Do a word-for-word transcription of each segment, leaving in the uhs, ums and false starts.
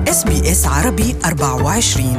إس بي إس عربي أربعة وعشرين.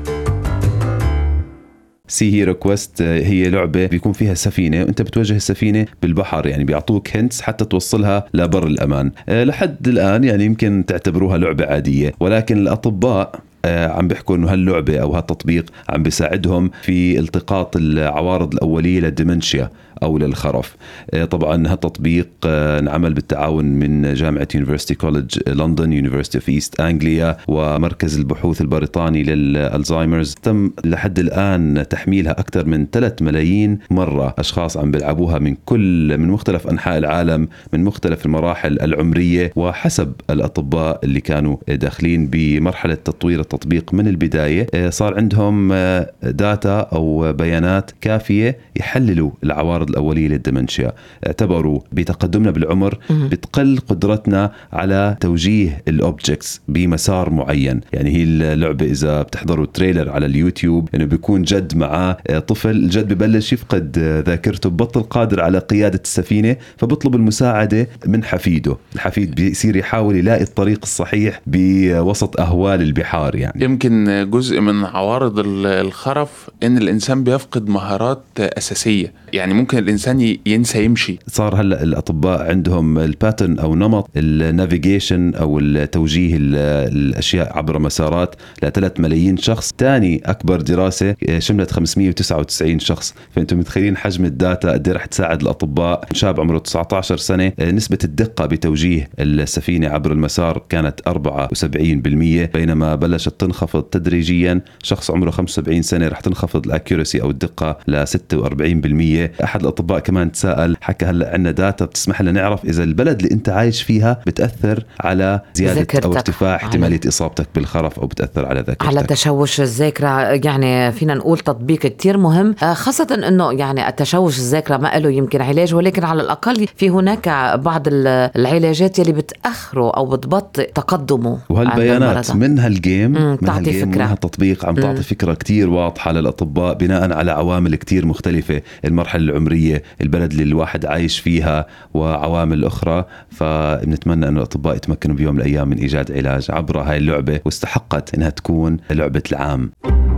سي هيرو كويست هي لعبة بيكون فيها سفينة وانت بتواجه السفينة بالبحر، يعني بيعطوك هنتس حتى توصلها لبر الأمان. أه لحد الآن يعني يمكن تعتبروها لعبة عادية، ولكن الأطباء آه عم بيحكوا انه هاللعبة او هالتطبيق عم بيساعدهم في التقاط العوارض الأولية للديمنشيا او للخرف. آه طبعا هالتطبيق آه انعمل بالتعاون من جامعة يونيفرسيتي كوليدج لندن، يونيفرسيتي اوف ايست انجليا، ومركز البحوث البريطاني للألزايمرز. تم لحد الآن تحميلها أكثر من ثلاثة ملايين مرة، أشخاص عم بيلعبوها من كل من مختلف أنحاء العالم، من مختلف المراحل العمرية، وحسب الأطباء اللي كانوا داخلين بمرحلة تطوير التطبيق من البداية صار عندهم داتا أو بيانات كافية يحللوا العوارض الأولية للدمنشيا. اعتبروا بتقدمنا بالعمر بتقل قدرتنا على توجيه الأوبجكتس بمسار معين. يعني هي اللعبة إذا بتحضروا تريلر على اليوتيوب إنه بيكون جد معاه طفل، الجد ببلش يفقد ذاكرته، ببطل قادر على قيادة السفينة، فبطلب المساعدة من حفيده. الحفيد بيصير يحاول يلاقي الطريق الصحيح بوسط أهوال البحار. يعني يمكن جزء من عوارض الخرف إن الإنسان بيفقد مهارات أساسية، يعني ممكن الإنسان ينسى يمشي. صار هلأ الأطباء عندهم الباترن أو نمط النافيجيشن أو التوجيه الأشياء عبر مسارات لثلاث ملايين شخص. تاني أكبر دراسة شملت خمسمية وتسعة وتسعين شخص، فأنتم متخيلين حجم الداتا قد رح تساعد الأطباء. شاب عمره تسعة عشر سنة نسبة الدقة بتوجيه السفينة عبر المسار كانت أربعة وسبعين بالمية، بينما بلشت تنخفض تدريجيا. شخص عمره خمسة وسبعين سنة رح تنخفض الأكيورسي أو الدقة ل ستة وأربعين بالمية. أحد الأطباء كمان تساءل، حكى هلأ عنا داتا بتسمح لنا نعرف إذا البلد اللي أنت عايش فيها بتأثر على زيادة أو ارتفاع احتمالية إصابتك بالخرف، أو بتأثر على ذاكرتك، على تشوش الذاكرة. يعني فينا نقول تطبيق كتير مهم، خاصة أنه يعني التشوش الذاكرة ما له يمكن علاج، ولكن على الأقل في هناك بعض العلاجات اللي بتأخره أو بتبطئ تقدمه. وهالبيانات من هالجيم من تعطي فكرة، من هالتطبيق عم تعطي فكرة كتير واضحة للأطباء بناء على عوامل كتير مختلفة، المرحلة العمرية، البلد اللي الواحد عايش فيها، وعوامل أخرى. فبنتمنى أن الأطباء يتمكنوا بيوم من الأيام من إيجاد علاج عبر هاي اللعبة، واستحقت إنها تكون لعبة العام.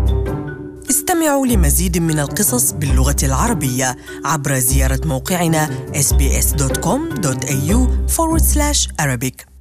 استمعوا لمزيد من القصص باللغة العربية عبر زيارة موقعنا إس بي إس دوت كوم دوت إيه يو فورورد سلاش أرابيك.